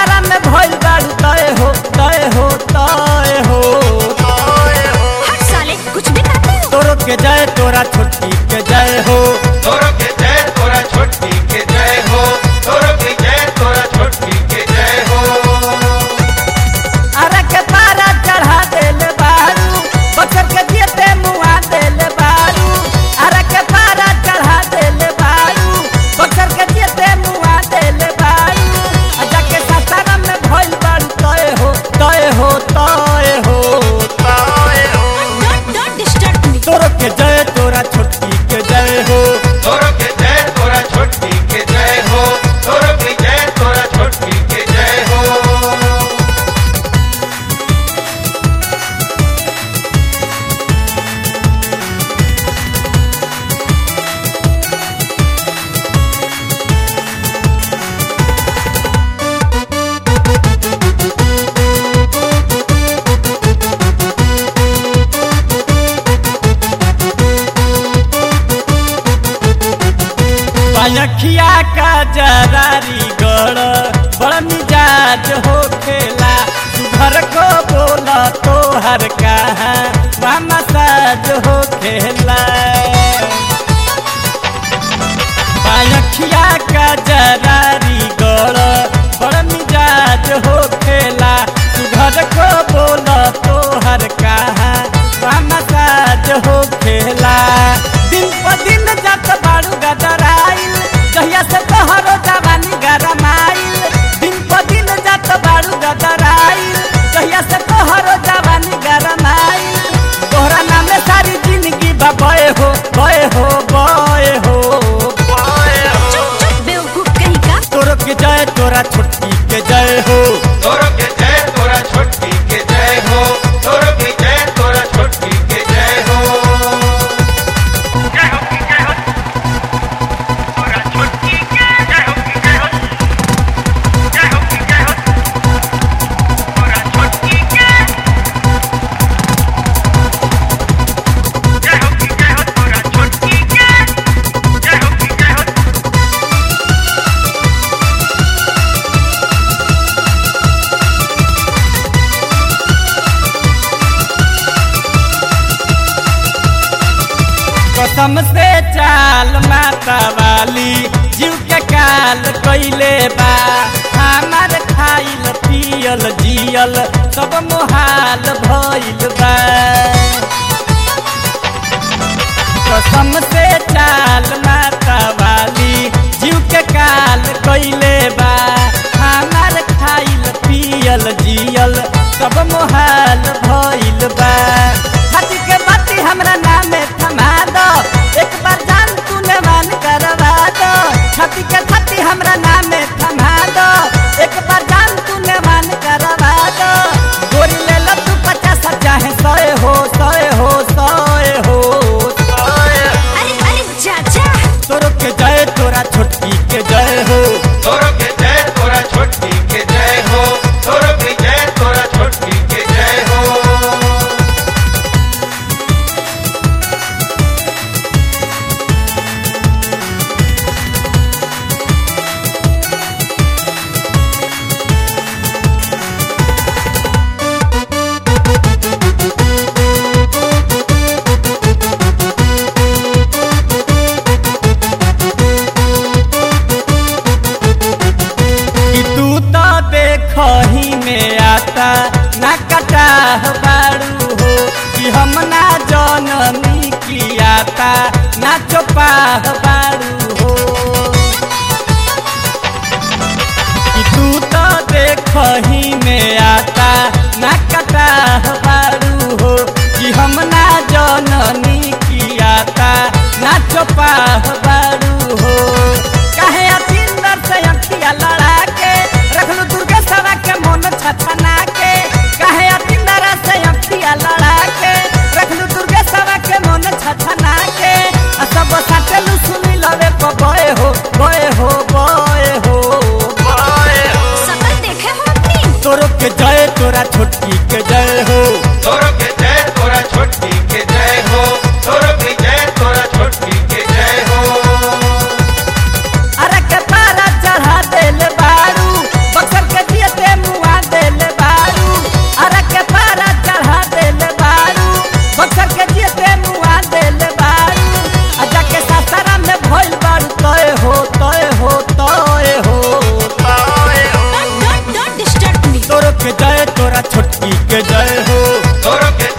सासाराम में भइल बारू तय हो तय हो तय हो। हट साले कुछ भी कहते हो। तोरो के जय तोरा छोटकी के जय हो। तोरो के जय तोरा छोटकी के जय हो। तोरो के जय तोरा छोटकी के जय हो। अरे के पारा चढ़ा देले बारू बक्सर के दियते मुआ देले बारू। अरे के पारा चढ़ा देले बारू बक्सर के दियते मुआ देले बारू। जाके सासाराम में भइल बारू तय हो तय हो तय हो तय हो। Don't disturb me. तोरो के जय तोरा छोटकी के जय हो। तोरो के जय तोरा छोटकी के जय हो। तोरो के जय तोरा छोटकी के जय हो। पायखिया का जरारी गड़ बड़ मिजाज हो खेला। घर को बोला तो हर कहा मामा साज हो खेला। पायखिया का जरारी गड़ बड़ मिजाज हो खेला। घर को बोला तो हर कहा मामा साज हो खेला। दिन पर दिन जात बारू गदराइल जहिया से तोहरो जवानी गरमाइल। दिन पर दिन जात बारू गदराइल जहिया से तोहरो जवानी गरमाइल। तोहरा नाम में सारी जिंदगी बय हो बय हो बय हो बय हो। चुप चुप बेवकूफ कहीं का। तोरो के जय तोरा छोटकी के जय हो। तोरो के जय तोरा छोटकी के जय हो। तोरो के जय तोरा छोटकी के जय हो। कसम से चाल माता वाली जीव के काल कइले बा। हमार खाइल पियल जियल सब मोहाल भइल बा। कसम से चाल माता वाली जीव के काल कइले बा। हमार खाइल पियल जियल सब मोहाल भइल बा। हाथी के बाती हमरा नामे थमा दो एक बार जान तूने मान करवा दो। छाती के छाती हमरा नामे थमा दो एक बार जान तूने मान करवा दो। गोरी ले लो तू 50 चाहे 100 हो 100 हो 100 हो 100 हो। अरे चाचा। तोरो के जय तोरा छोटकी के जय हो। तोरो के जय तोरा छोटकी के जय हो। तोरो के जय तोरा छोटकी के जय हो। कि तू तो देखही में आता ना कटा बारू हो। कि हम ना जननी की आता ना चोपा बारू हो। कि तू तो देखही में आता ना कटा बारू हो। कि हम ना जननी की आता ना चोपा बारू हो। काहे अतिंदर से अंतिया लड़ा के रखलू दुर्गे सवा के मन छछना के। काहे अतिंदर से अंतिया लड़ा के रखलू दुर्गे सवा के मन छछना के। सब साटेलू सुनी लवे बय हो बय हो बय हो बय हो। सकल देखे हो अपनी। तोरो के जय तोरा छोटकी के जय हो। तोरो के जय तोरा छोटकी के जय हो। तोरो के जय तोरा छोटकी के जय हो। अरे के पारा चढ़ा देले बारू बक्सर के दियते तोरा छोटकी के जय हो। तोरो के